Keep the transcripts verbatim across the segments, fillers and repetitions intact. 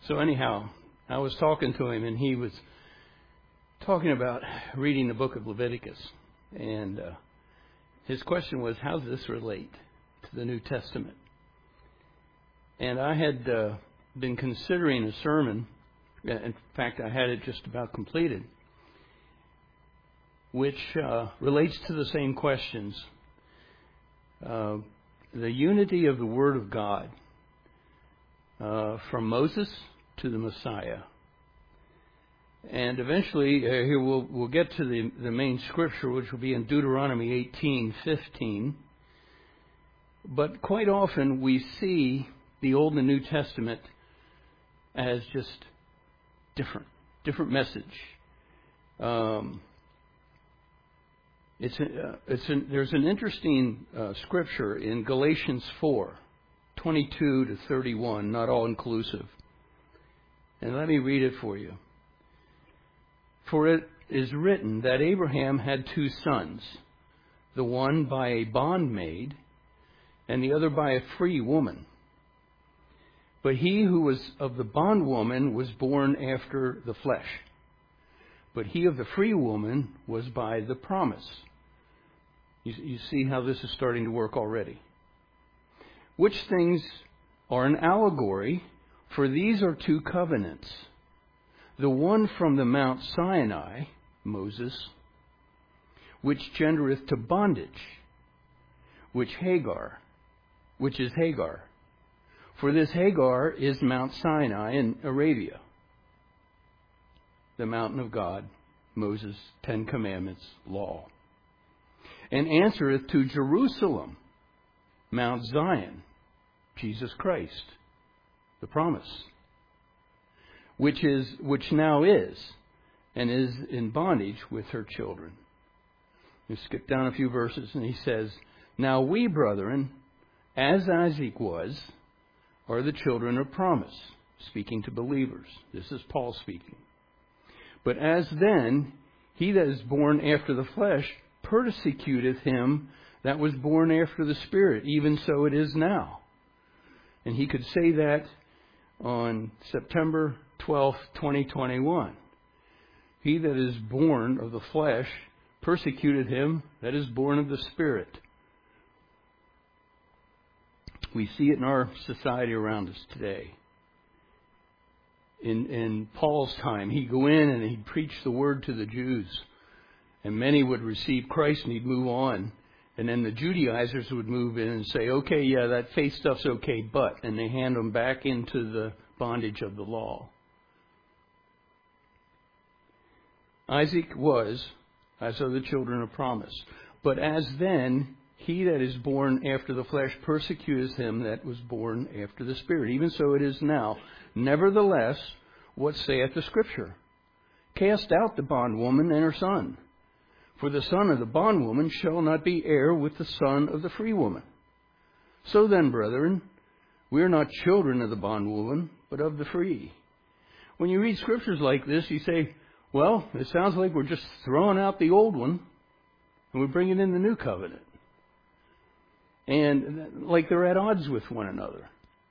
So anyhow, I was talking to him, and he was talking about reading the book of Leviticus. And uh, his question was, how does this relate to the New Testament? And I had uh, been considering a sermon. In fact, I had it just about completed, which uh, relates to the same questions. Uh, the unity of the Word of God uh, from Moses to the Messiah. And eventually, uh, here we'll, we'll get to the, the main scripture, which will be in Deuteronomy eighteen fifteen. But quite often we see the Old and New Testament as just different, different message. Um, it's a, uh, it's an, there's an interesting uh, scripture in Galatians four, twenty-two to thirty-one, not all inclusive. And let me read it for you. For it is written that Abraham had two sons, the one by a bondmaid and the other by a free woman. But he who was of the bondwoman was born after the flesh, but he of the free woman was by the promise. You, you see how this is starting to work already. Which things are an allegory, for these are two covenants. The one from the Mount Sinai, Moses, which gendereth to bondage, which Hagar, which is Hagar. For this Hagar is Mount Sinai in Arabia, the mountain of God, Moses' Ten Commandments, law. And answereth to Jerusalem, Mount Zion, Jesus Christ, the promise. Which is which now is, and is in bondage with her children. We skip down a few verses, and he says, Now we, brethren, as Isaac was, are the children of promise, speaking to believers. This is Paul speaking. But as then, he that is born after the flesh persecuteth him that was born after the Spirit, even so it is now. And he could say that on September twelfth, twenty twenty-one. He that is born of the flesh persecuted him that is born of the Spirit. We see it in our society around us today. In, in Paul's time, he'd go in and he'd preach the word to the Jews. And many would receive Christ and he'd move on. And then the Judaizers would move in and say, okay, yeah, that faith stuff's okay, but. And they hand them back into the bondage of the law. Isaac was, as are the children of promise. But as then, he that is born after the flesh persecuteth him that was born after the Spirit. Even so it is now. Nevertheless, what saith the Scripture? Cast out the bondwoman and her son. For the son of the bondwoman shall not be heir with the son of the free woman. So then, brethren, we are not children of the bondwoman, but of the free. When you read scriptures like this, you say, well, it sounds like we're just throwing out the old one and we're bringing in the new covenant. And like they're at odds with one another.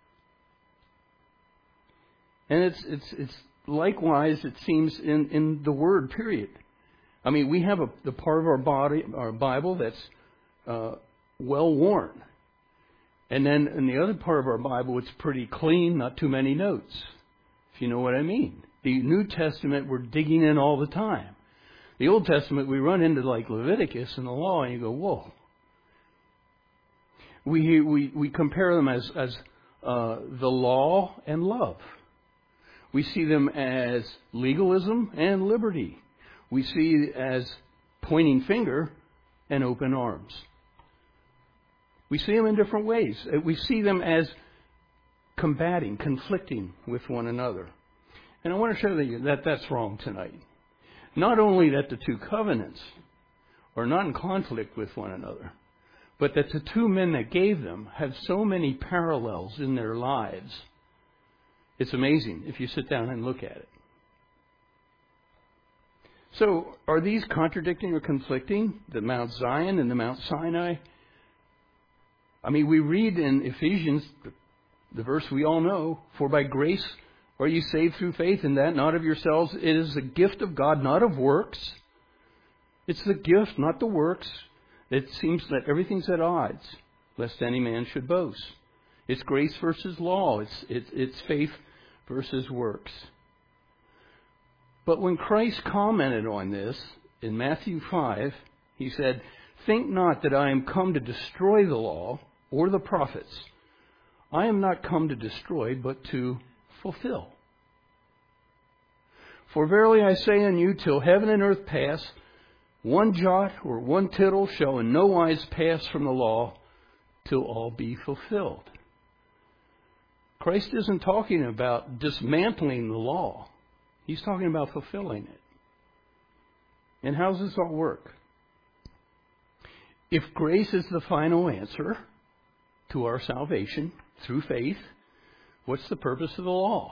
And it's it's it's likewise, it seems, in, in the Word, period. I mean, we have a the part of our body, our Bible, that's uh, well worn. And then in the other part of our Bible, it's pretty clean, not too many notes, if you know what I mean. The New Testament, we're digging in all the time. The Old Testament, we run into like Leviticus and the law, and you go, whoa. We we we compare them as as uh, the law and love. We see them as legalism and liberty. We see as pointing finger and open arms. We see them in different ways. We see them as combating, conflicting with one another. And I want to show you that that's wrong tonight. Not only that the two covenants are not in conflict with one another, but that the two men that gave them have so many parallels in their lives. It's amazing if you sit down and look at it. So, are these contradicting or conflicting? The Mount Zion and the Mount Sinai? I mean, we read in Ephesians, the verse we all know, for by grace Are you saved through faith in that, not of yourselves? It is a gift of God, not of works. It's the gift, not the works. It seems that everything's at odds, lest any man should boast. It's grace versus law. It's, it's, it's faith versus works. But when Christ commented on this in Matthew five, he said, "Think not that I am come to destroy the law or the prophets. I am not come to destroy, but to fulfill. For verily I say unto you, till heaven and earth pass, one jot or one tittle shall in no wise pass from the law till all be fulfilled." Christ isn't talking about dismantling the law. He's talking about fulfilling it. And how does this all work? If grace is the final answer to our salvation through faith, what's the purpose of the law?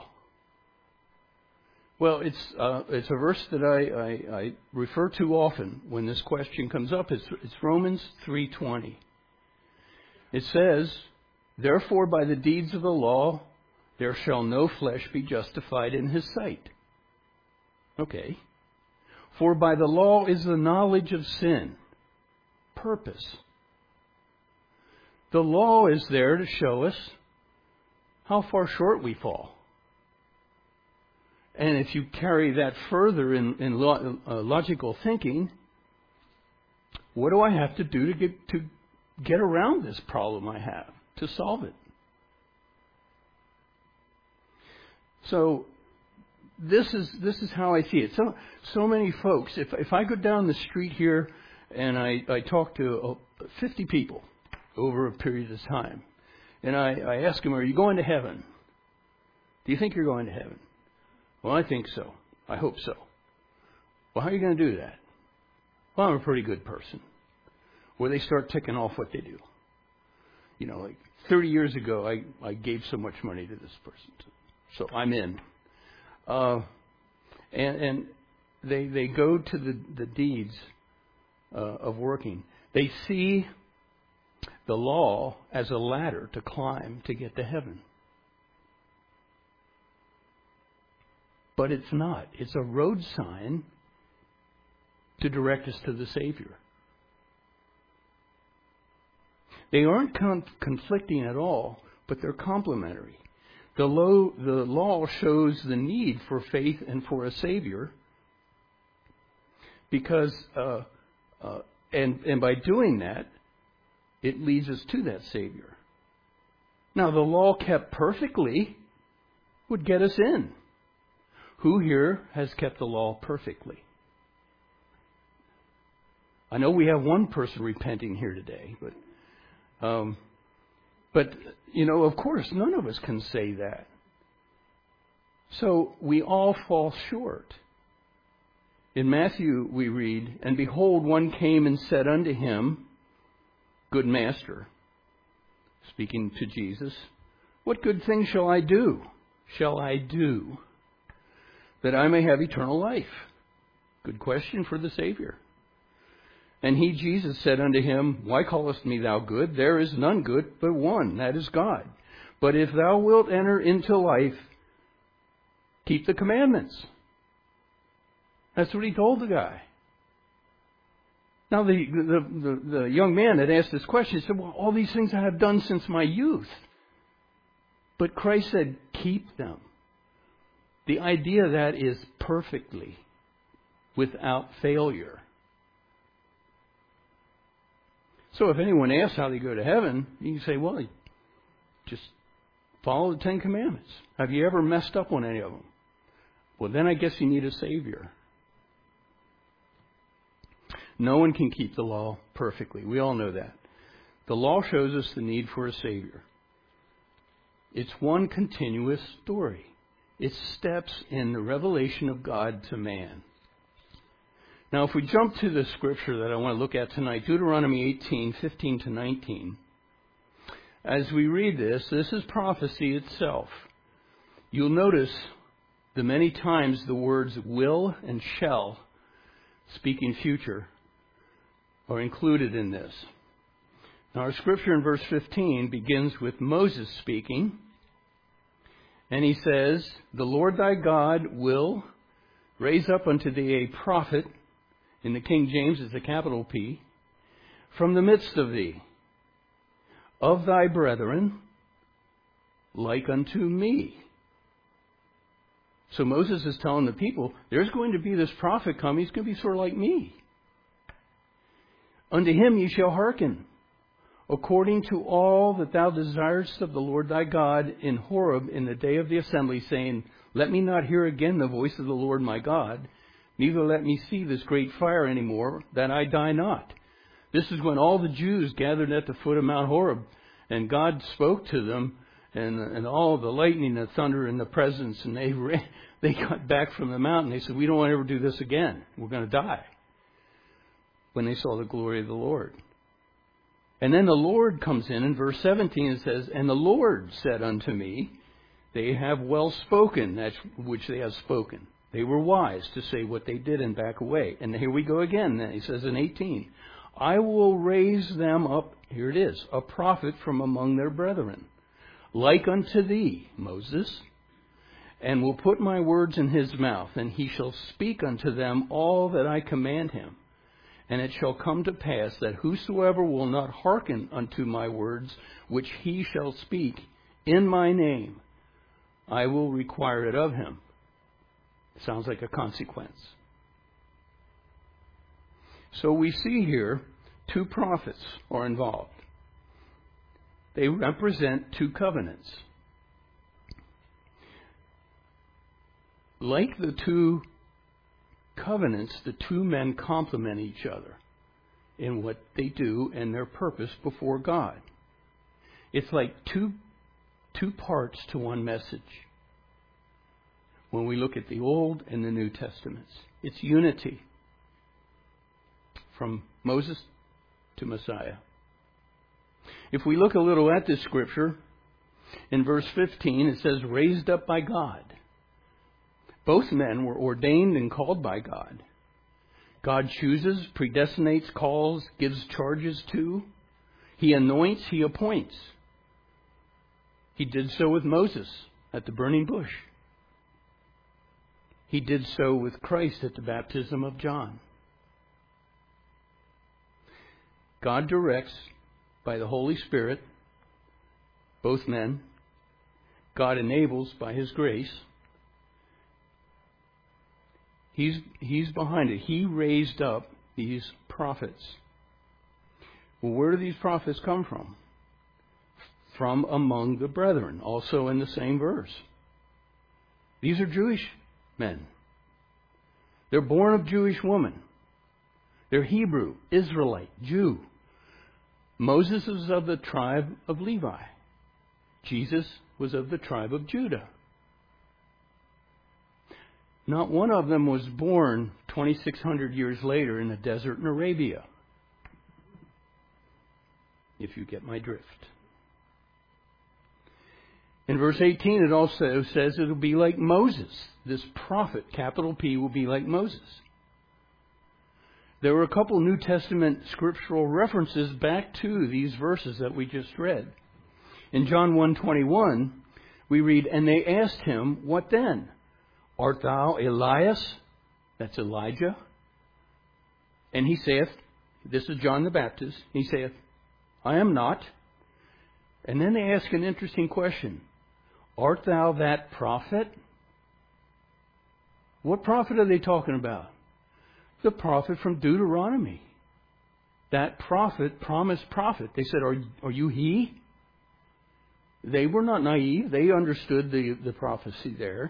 Well, it's uh, it's a verse that I, I, I refer to often when this question comes up. It's, it's Romans three twenty. It says, "Therefore by the deeds of the law there shall no flesh be justified in his sight." Okay. "For by the law is the knowledge of sin." Purpose. The law is there to show us how far short we fall. And if you carry that further in, in lo- uh, logical thinking, what do I have to do to get to get around this problem I have, to solve it? So this is this is how I see it. So so many folks. If if I go down the street here and I, I talk to fifty people over a period of time, and I, I ask them, "Are you going to heaven? Do you think you're going to heaven?" "Well, I think so. I hope so." "Well, how are you going to do that?" "Well, I'm a pretty good person." Where they start ticking off what they do. You know, like thirty years ago, I, I gave so much money to this person, so I'm in. Uh, and and they they go to the, the deeds uh, of working. They see the law as a ladder to climb to get to heaven. But it's not. It's a road sign to direct us to the Savior. They aren't con- conflicting at all, but they're complementary. The, low, the law shows the need for faith and for a Savior, because uh, uh, and and by doing that, it leads us to that Savior. Now, the law kept perfectly would get us in. Who here has kept the law perfectly? I know we have one person repenting here today, but um, but you know, of course, none of us can say that. So we all fall short. In Matthew we read, "And behold, one came and said unto him, Good master," speaking to Jesus, "what good thing shall I do? Shall I do that I may have eternal life?" Good question for the Savior. "And he, Jesus, said unto him, Why callest me thou good? There is none good but one, that is God. But if thou wilt enter into life, keep the commandments." That's what he told the guy. Now the the, the, the young man that asked this question said, "Well, all these things I have done since my youth." But Christ said, keep them. The idea of that is perfectly, without failure. So if anyone asks how they go to heaven, you can say, well, just follow the Ten Commandments. Have you ever messed up on any of them? Well, then I guess you need a Savior. No one can keep the law perfectly. We all know that. The law shows us the need for a Savior. It's one continuous story. It steps in the revelation of God to man. Now, if we jump to the scripture that I want to look at tonight, Deuteronomy eighteen, fifteen to nineteen. As we read this, this is prophecy itself. You'll notice the many times the words will and shall, speaking future, are included in this. Now, our scripture in verse fifteen begins with Moses speaking. And he says, the Lord thy God will raise up unto thee a prophet, in the King James it's a capital P, from the midst of thee, of thy brethren, like unto me. So Moses is telling the people, there's going to be this prophet come, he's going to be sort of like me. Unto him ye shall hearken, according to all that thou desirest of the Lord thy God in Horeb in the day of the assembly, saying, let me not hear again the voice of the Lord my God, neither let me see this great fire any more, that I die not. This is when all the Jews gathered at the foot of Mount Horeb, and God spoke to them, and, and all the lightning, the thunder, and the presence, and they ran, they got back from the mountain. They said, we don't want to ever do this again. We're going to die. When they saw the glory of the Lord. And then the Lord comes in in verse seventeen and says, and the Lord said unto me, they have well spoken, that which they have spoken. They were wise to say what they did and back away. And here we go again. Then he says in eighteen, I will raise them up, here it is, a prophet from among their brethren, like unto thee, Moses, and will put my words in his mouth, and he shall speak unto them all that I command him. And it shall come to pass that whosoever will not hearken unto my words, which he shall speak in my name, I will require it of him. Sounds like a consequence. So we see here two prophets are involved. They represent two covenants. Like the two covenants, the two men complement each other in what they do and their purpose before God. It's like two two parts to one message. When we look at the Old and the New Testaments, it's unity from Moses to Messiah. If we look a little at this scripture, in verse fifteen it says, raised up by God. Both men were ordained and called by God. God chooses, predestinates, calls, gives charges to. He anoints, he appoints. He did so with Moses at the burning bush. He did so with Christ at the baptism of John. God directs by the Holy Spirit both men. God enables by his grace. He's, he's behind it. He raised up these prophets. Well, where do these prophets come from? From among the brethren, also in the same verse. These are Jewish men. They're born of Jewish woman. They're Hebrew, Israelite, Jew. Moses was of the tribe of Levi. Jesus was of the tribe of Judah. Not one of them was born twenty-six hundred years later in the desert in Arabia. If you get my drift. In verse eighteen, it also says it'll be like Moses. This prophet, capital P, will be like Moses. There were a couple New Testament scriptural references back to these verses that we just read. In John one twenty-one, we read, and they asked him, what then? Art thou Elias? That's Elijah. And he saith, this is John the Baptist, he saith, I am not. And then they ask an interesting question. Art thou that prophet? What prophet are they talking about? The prophet from Deuteronomy. That prophet, promised prophet. They said, are, are you he? They were not naive. They understood the, the prophecy there.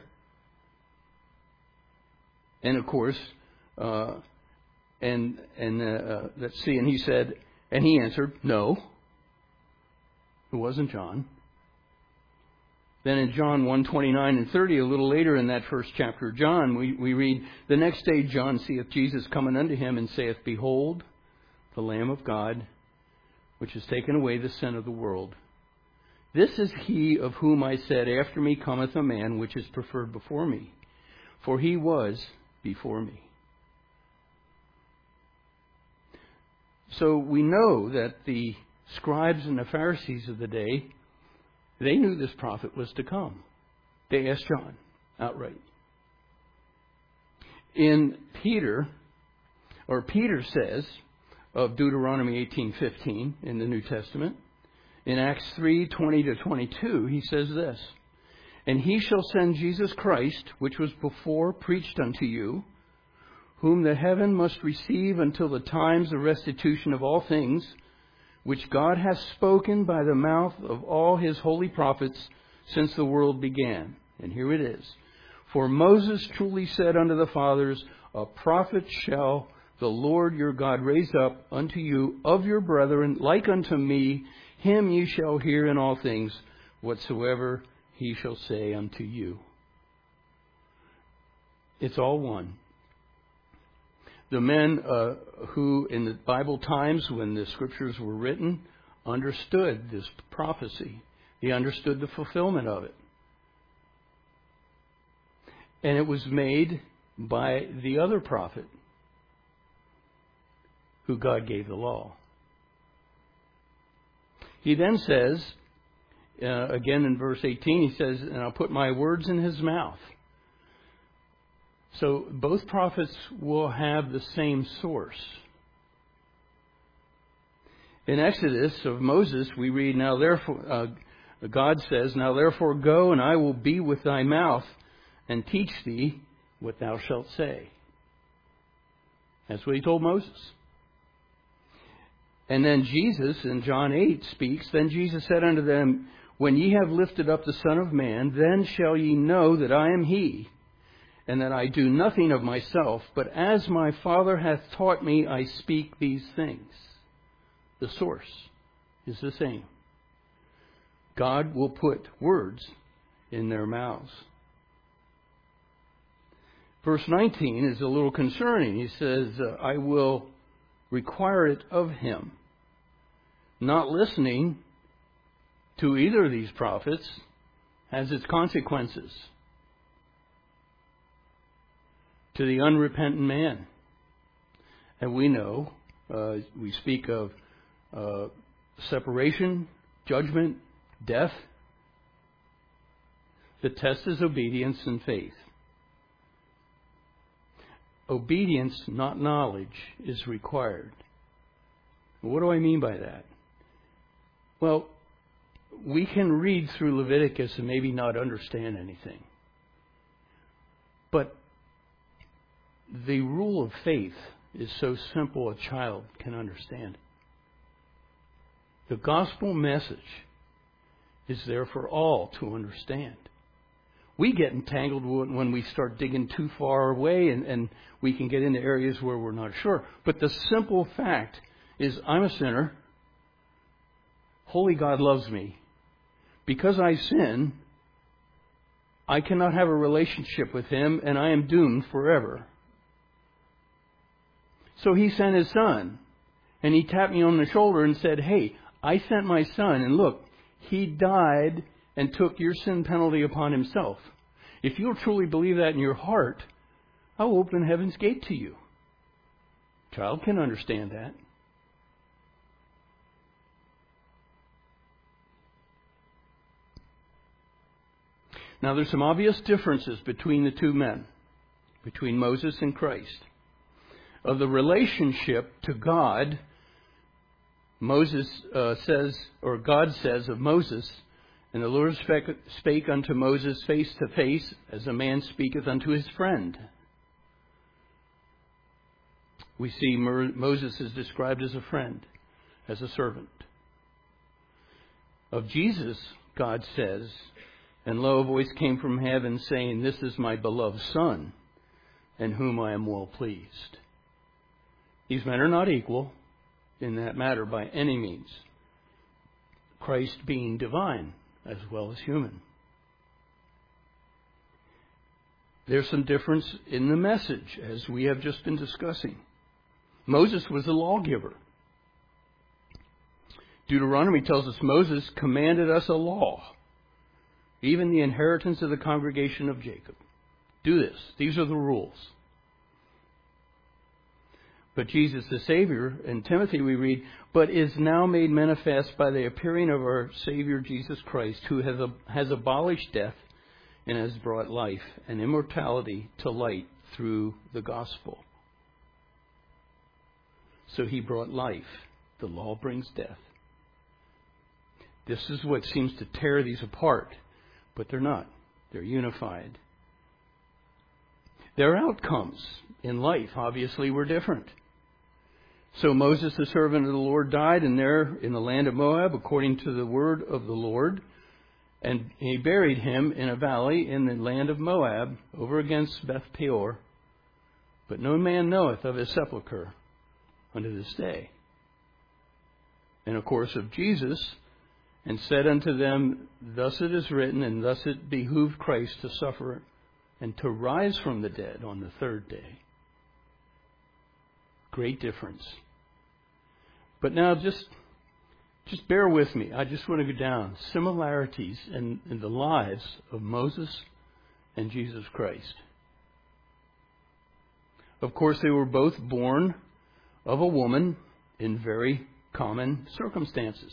And of course, uh, and and uh, uh, let's see, and he said, and he answered, no, it wasn't John. Then in John one twenty-nine and thirty, a little later in that first chapter of John, we, we read, the next day John seeth Jesus coming unto him, and saith, behold, the Lamb of God, which has taken away the sin of the world. This is he of whom I said, after me cometh a man which is preferred before me, for he was before me. So we know that the scribes and the Pharisees of the day, they knew this prophet was to come. They asked John outright. In Peter, or Peter says of Deuteronomy eighteen fifteen in the New Testament, in Acts three twenty to twenty-two, he says this, "And he shall send Jesus Christ, which was before preached unto you, whom the heaven must receive until the times of restitution of all things, which God hath spoken by the mouth of all his holy prophets since the world began." And here it is. "For Moses truly said unto the fathers, A prophet shall the Lord your God raise up unto you of your brethren, like unto me. Him ye shall hear in all things, whatsoever he shall say unto you." It's all one. The men uh, who, in the Bible times when the scriptures were written, understood this prophecy. They understood the fulfillment of it. And it was made by the other prophet who God gave the law. He then says, uh, again in verse eighteen, he says, "And I'll put my words in his mouth." So both prophets will have the same source. In Exodus of Moses, we read, "Now therefore," uh, God says, "Now therefore go, and I will be with thy mouth, and teach thee what thou shalt say." That's what he told Moses. And then Jesus, in John eight, speaks, "Then Jesus said unto them, When ye have lifted up the Son of Man, then shall ye know that I am he, and that I do nothing of myself, but as my Father hath taught me, I speak these things." The source is the same. God will put words in their mouths. Verse nineteen is a little concerning. He says, "I will require it of him." Not listening to either of these prophets has its consequences to the unrepentant man. And we know, uh, we speak of uh, separation, judgment, death. The test is obedience and faith. Obedience, not knowledge, is required. What do I mean by that? Well, we can read through Leviticus and maybe not understand anything. But the rule of faith is so simple a child can understand. The gospel message is there for all to understand. We get entangled when we start digging too far away, and, and we can get into areas where we're not sure. But the simple fact is, I'm a sinner. Holy God loves me. Because I sin, I cannot have a relationship with him, and I am doomed forever. So he sent his son, and he tapped me on the shoulder and said, "Hey, I sent my son, and look, he died and took your sin penalty upon himself. If you'll truly believe that in your heart, I'll open heaven's gate to you." Child can understand that. Now, there's some obvious differences between the two men, between Moses and Christ. Of the relationship to God, Moses uh, says, or God says of Moses, "And the Lord spake, spake unto Moses face to face, as a man speaketh unto his friend." We see Moses is described as a friend, as a servant. Of Jesus, God says, "And lo, a voice came from heaven, saying, This is my beloved Son, in whom I am well pleased." These men are not equal in that matter by any means, Christ being divine as well as human. There's some difference in the message, as we have just been discussing. Moses was a lawgiver. Deuteronomy tells us Moses commanded us a law, even the inheritance of the congregation of Jacob. Do this. These are the rules. But Jesus the Savior, in Timothy we read, "But is now made manifest by the appearing of our Savior Jesus Christ, who has, has abolished death and has brought life and immortality to light through the gospel. So he brought life. The law brings death. This is what seems to tear these apart, but they're not. They're unified. Their outcomes in life, obviously, were different. So Moses, the servant of the Lord, died, and there in the land of Moab, according to the word of the Lord, and he buried him in a valley in the land of Moab, over against Beth Peor. But no man knoweth of his sepulchre unto this day. And of course of Jesus, and said unto them, thus it is written, and thus it behooved Christ to suffer and to rise from the dead on the third day. Great difference. But now just just bear with me. I just want to go down. Similarities in, in the lives of Moses and Jesus Christ. Of course, they were both born of a woman in very common circumstances.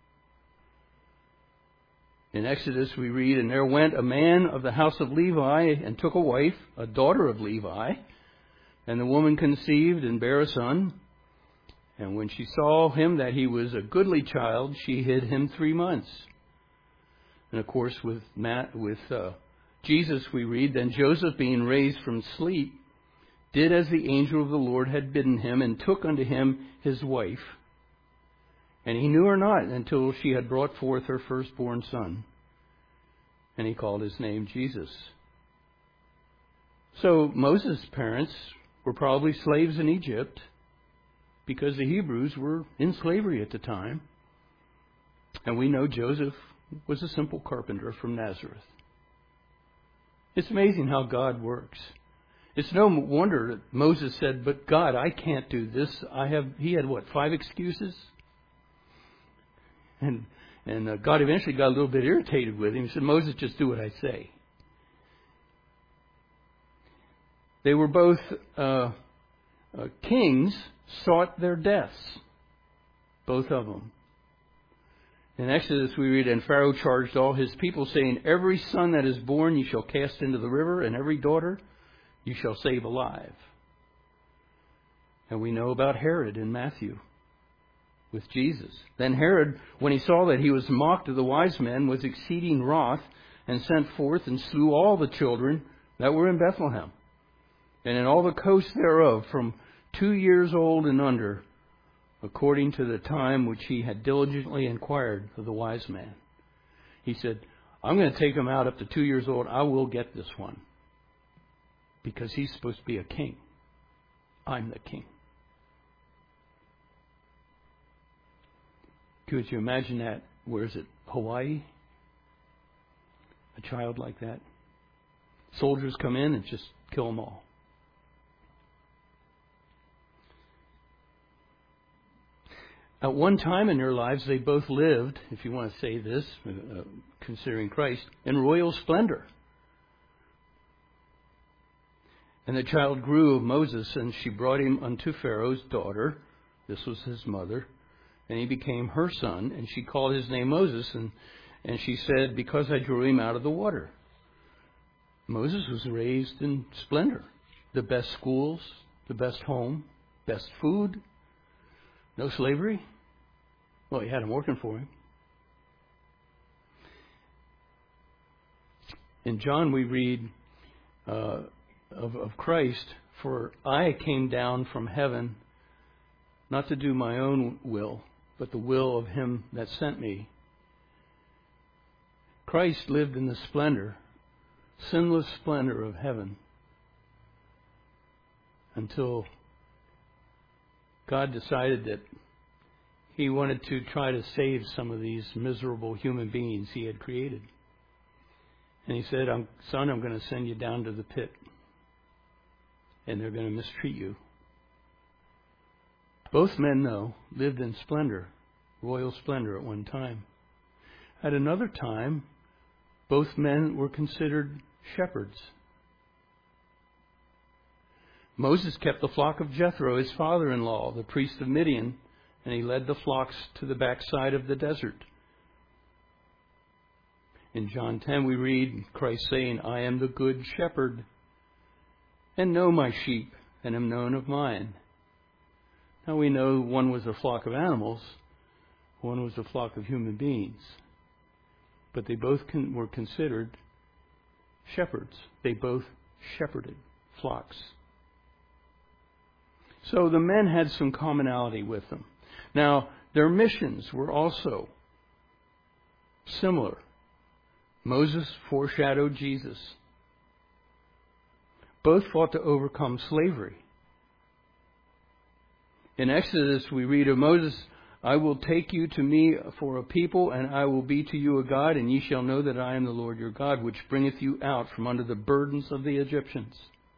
In Exodus we read, and there went a man of the house of Levi and took a wife, a daughter of Levi, and the woman conceived and bare a son. And when she saw him that he was a goodly child, she hid him three months. And of course with Matt, with uh, Jesus we read, then Joseph being raised from sleep, did as the angel of the Lord had bidden him, and took unto him his wife. And he knew her not until she had brought forth her firstborn son. And he called his name Jesus. So Moses' parents were probably slaves in Egypt, because the Hebrews were in slavery at the time. And we know Joseph was a simple carpenter from Nazareth. It's amazing how God works. It's no wonder that Moses said, but God, I can't do this. I have, he had what, five excuses? And and uh, God eventually got a little bit irritated with him. He said, Moses, just do what I say. They were both uh, uh, kings, sought their deaths. Both of them. In Exodus we read, and Pharaoh charged all his people, saying, every son that is born you shall cast into the river, and every daughter you shall save alive. And we know about Herod in Matthew with Jesus. Then Herod, when he saw that he was mocked of the wise men, was exceeding wroth, and sent forth and slew all the children that were in Bethlehem, and in all the coasts thereof, from two years old and under, according to the time which he had diligently inquired of the wise man. He said, I'm going to take him out up to two years old. I will get this one, because he's supposed to be a king. I'm the king. Could you imagine that? Where is it? Hawaii? A child like that? Soldiers come in and just kill them all. At one time in their lives, they both lived, if you want to say this, uh, considering Christ, in royal splendor. And the child grew of Moses, and she brought him unto Pharaoh's daughter. This was his mother. And he became her son, and she called his name Moses. And, and she said, because I drew him out of the water. Moses was raised in splendor. The best schools, the best home, best food. No slavery. Well, he had him working for him. In John we read uh, of, of Christ, for I came down from heaven not to do my own will, but the will of him that sent me. Christ lived in the splendor, sinless splendor of heaven, until God decided that he wanted to try to save some of these miserable human beings he had created. And he said, son, I'm going to send you down to the pit, and they're going to mistreat you. Both men, though, lived in splendor, royal splendor at one time. At another time, both men were considered shepherds. Moses kept the flock of Jethro, his father-in-law, the priest of Midian, and he led the flocks to the backside of the desert. In John ten we read Christ saying, I am the good shepherd, and know my sheep, and am known of mine. Now we know one was a flock of animals, one was a flock of human beings. But they both con- were considered shepherds. They both shepherded flocks. So the men had some commonality with them. Now, their missions were also similar. Moses foreshadowed Jesus. Both fought to overcome slavery. In Exodus, we read of Moses, I will take you to me for a people, and I will be to you a God, and ye shall know that I am the Lord your God, which bringeth you out from under the burdens of the Egyptians.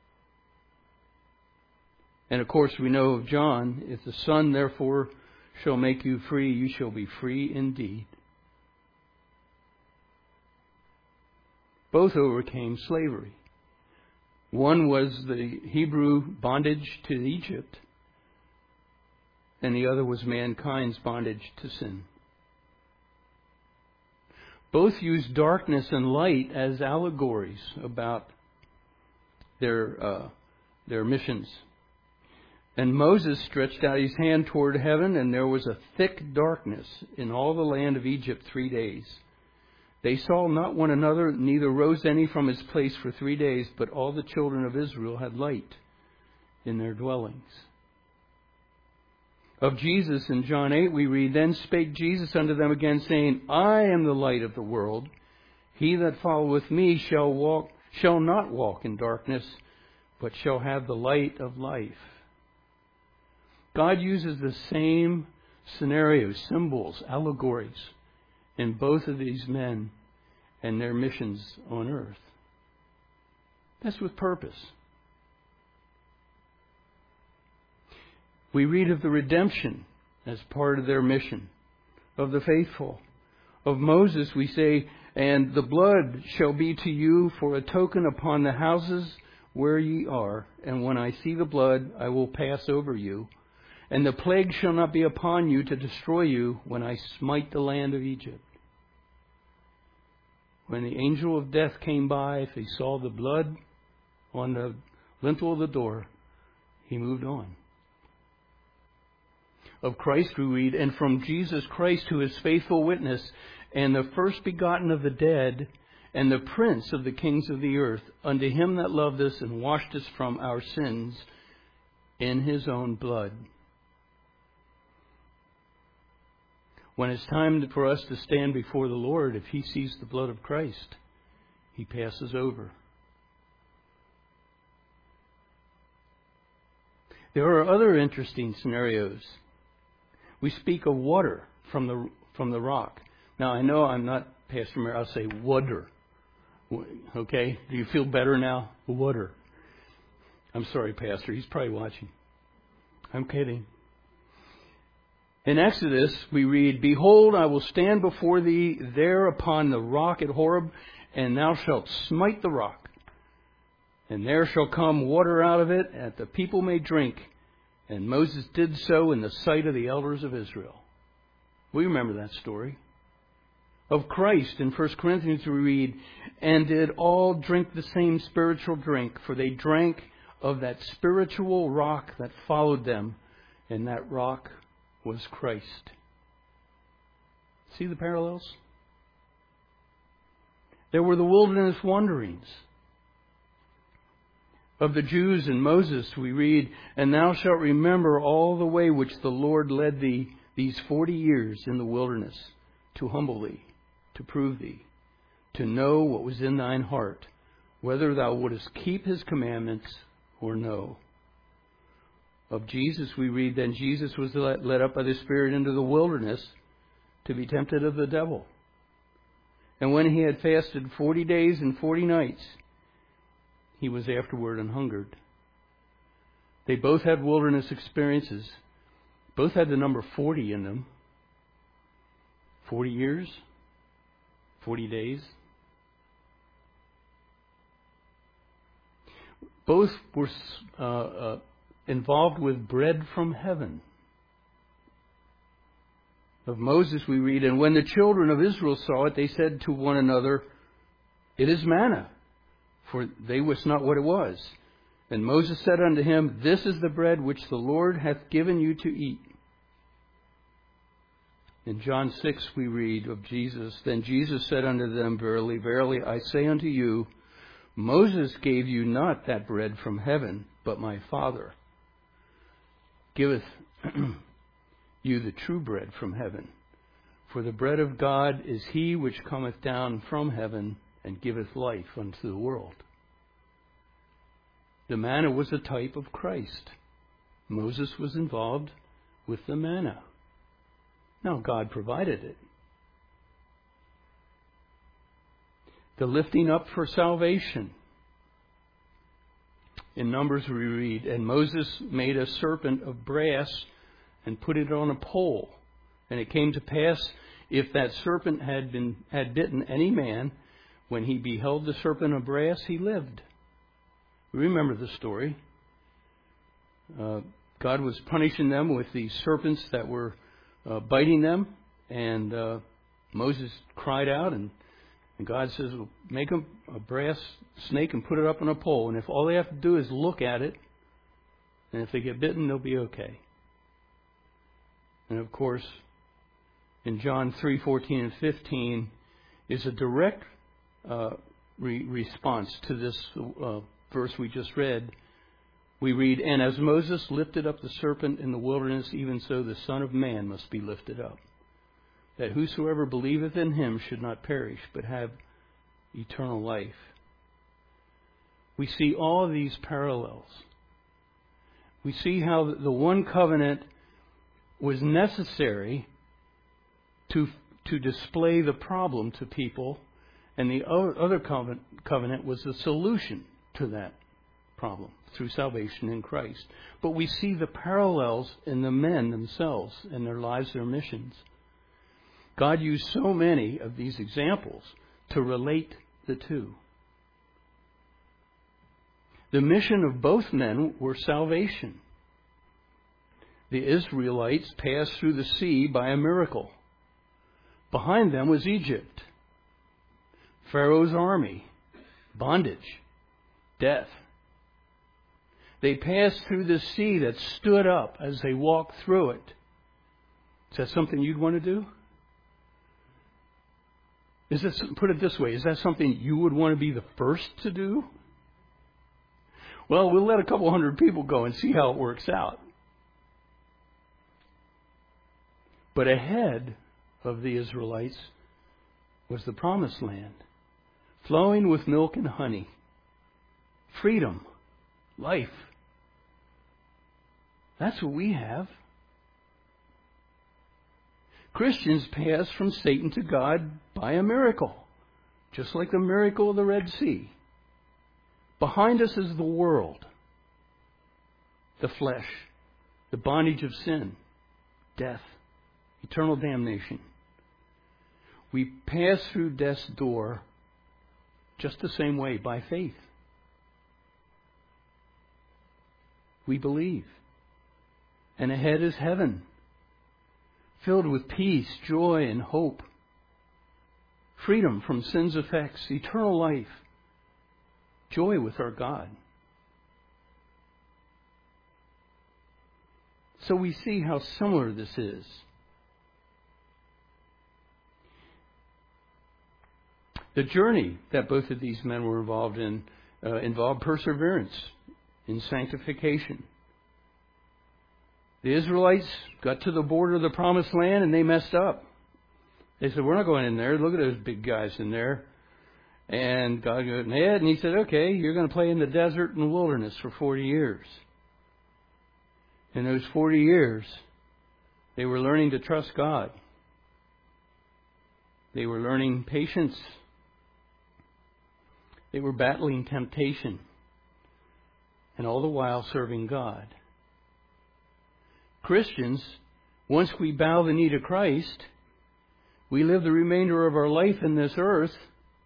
And of course, we know of John, if the Son therefore shall make you free, you shall be free indeed. Both overcame slavery. One was the Hebrew bondage to Egypt, and the other was mankind's bondage to sin. Both used darkness and light as allegories about their uh, their missions. And Moses stretched out his hand toward heaven, and there was a thick darkness in all the land of Egypt three days. They saw not one another, neither rose any from his place for three days, but all the children of Israel had light in their dwellings. Of Jesus in John eight we read, Then spake Jesus unto them again, saying, I am the light of the world. He that followeth me shall walk, shall not walk in darkness, but shall have the light of life. God uses the same scenarios, symbols, allegories in both of these men and their missions on earth. That's with purpose. We read of the redemption as part of their mission, of the faithful. Of Moses we say, And the blood shall be to you for a token upon the houses where ye are, and when I see the blood, I will pass over you. And the plague shall not be upon you to destroy you when I smite the land of Egypt. When the angel of death came by, if he saw the blood on the lintel of the door, he moved on. Of Christ we read, And from Jesus Christ, who is faithful witness, and the first begotten of the dead, and the prince of the kings of the earth, unto him that loved us and washed us from our sins in his own blood. When it's time for us to stand before the Lord, if he sees the blood of Christ, he passes over. There are other interesting scenarios. We speak of water from the from the rock. Now, I know I'm not Pastor Mary. I'll say water. Okay? Do you feel better now? Water. I'm sorry, Pastor. He's probably watching. I'm kidding. In Exodus, we read, Behold, I will stand before thee there upon the rock at Horeb, and thou shalt smite the rock. And there shall come water out of it, that the people may drink. And Moses did so in the sight of the elders of Israel. We remember that story. Of Christ in First Corinthians we read, And did all drink the same spiritual drink, for they drank of that spiritual rock that followed them, and that rock was Christ. See the parallels? There were the wilderness wanderings. Of the Jews and Moses we read, And thou shalt remember all the way which the Lord led thee these forty years in the wilderness, to humble thee, to prove thee, to know what was in thine heart, whether thou wouldest keep his commandments or no. Of Jesus we read, Then Jesus was led up by the Spirit into the wilderness to be tempted of the devil. And when he had fasted forty days and forty nights, he was afterward an hungered. They both had wilderness experiences. Both had the number forty in them. Forty years, forty days. Both were uh, uh, involved with bread from heaven. of Moses we read, "And when the children of Israel saw it, they said to one another, 'It is manna,' for they wist not what it was. And Moses said unto him, 'This is the bread which the Lord hath given you to eat.'" In John six we read of Jesus, "Then Jesus said unto them, Verily, verily, I say unto you, Moses gave you not that bread from heaven, but my Father giveth you the true bread from heaven. For the bread of God is he which cometh down from heaven and giveth life unto the world." The manna was a type of Christ. Moses was involved with the manna. Now, God provided it. The lifting up for salvation. In Numbers we read, "And Moses made a serpent of brass and put it on a pole. And it came to pass, if that serpent had been had bitten any man, when he beheld the serpent of brass, he lived." Remember the story. Uh, God was punishing them with these serpents that were uh, biting them, and uh, Moses cried out, and, and God says, well, "Make them a brass snake and put it up on a pole, and if all they have to do is look at it, and if they get bitten, they'll be okay." And of course, in John three fourteen and fifteen is a direct uh, re- response to this uh, verse we just read. We read, "And as Moses lifted up the serpent in the wilderness, even so the Son of Man must be lifted up, that whosoever believeth in him should not perish, but have eternal life." We see all of these parallels. We see how the one covenant was necessary to, to display the problem to people, and the other covenant, covenant was the solution to that problem through salvation in Christ. But we see the parallels in the men themselves and their lives, their missions. God used so many of these examples to relate the two. The mission of both men were salvation. The Israelites passed through the sea by a miracle. Behind them was Egypt, Pharaoh's army, bondage, death. They passed through the sea that stood up as they walked through it. Is that something you'd want to do? Is this, put it this way, is that something you would want to be the first to do? Well, we'll let a couple hundred people go and see how it works out. But ahead of the Israelites was the promised land, flowing with milk and honey, freedom, life. That's what we have. Christians pass from Satan to God by a miracle, just like the miracle of the Red Sea. Behind us is the world, the flesh, the bondage of sin, death, eternal damnation. We pass through death's door just the same way, by faith. We believe. And ahead is heaven, filled with peace, joy, and hope. Freedom from sin's effects, eternal life, joy with our God. So we see how similar this is. The journey that both of these men were involved in uh, involved perseverance in sanctification. The Israelites got to the border of the promised land and they messed up. They said, "We're not going in there. Look at those big guys in there." And God got ahead and he said, "Okay, you're going to play in the desert and the wilderness for forty years. In those forty years, they were learning to trust God. They were learning patience. They were battling temptation. And all the while serving God. Christians, once we bow the knee to Christ, we live the remainder of our life in this earth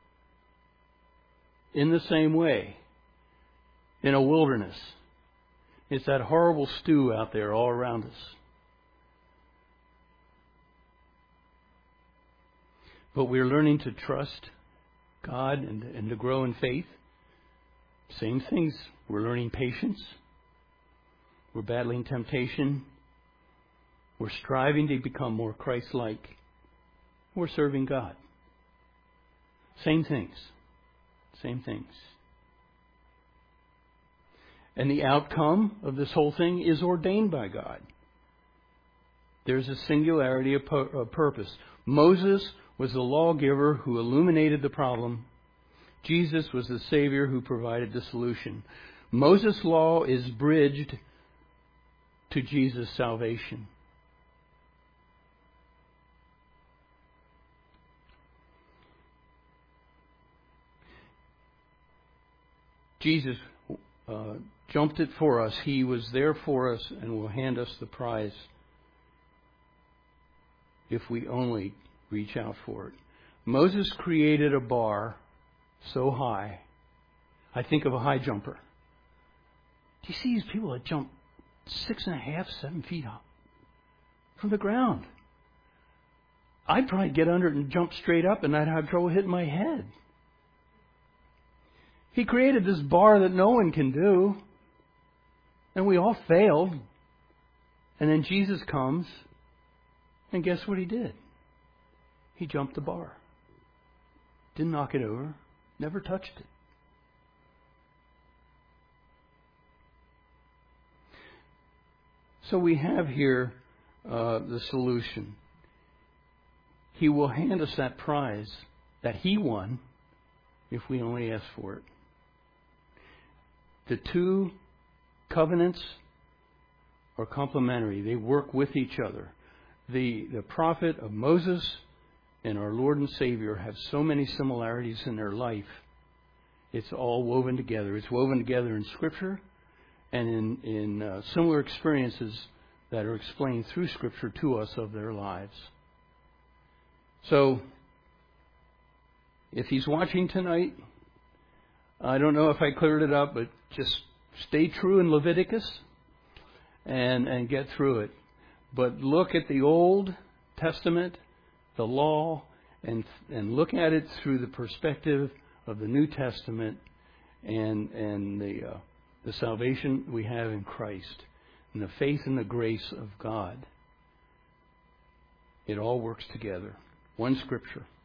in the same way, in a wilderness. It's that horrible stew out there all around us. but we're learning to trust God and, and to grow in faith. Same things. We're learning patience. We're battling temptation. We're striving to become more Christ-like. We're serving God. Same things. Same things. And the outcome of this whole thing is ordained by God. There's a singularity of, pu- of purpose. Moses was the lawgiver who illuminated the problem. Jesus was the Savior who provided the solution. Moses' law is bridged to Jesus' salvation. Jesus uh, jumped it for us. He was there for us and will hand us the prize if we only reach out for it. Moses created a bar so high. I think of a high jumper. Do you see these people that jump six and a half, seven feet up from the ground? I'd probably get under it and jump straight up, and I'd have trouble hitting my head. He created this bar that no one can do. And we all failed. And then Jesus comes. And guess what he did? He jumped the bar. Didn't knock it over. Never touched it. So we have here uh, the solution. He will hand us that prize that he won if we only ask for it. The two covenants are complementary. They work with each other. The, the prophet of Moses and our Lord and Savior have so many similarities in their life. It's all woven together. It's woven together in Scripture and in, in uh, similar experiences that are explained through Scripture to us of their lives. So, if he's watching tonight, I don't know if I cleared it up, but just stay true in Leviticus and, and get through it. But look at the Old Testament, the law, and and look at it through the perspective of the New Testament and and the uh, the salvation we have in Christ and the faith and the grace of God. It all works together. One Scripture.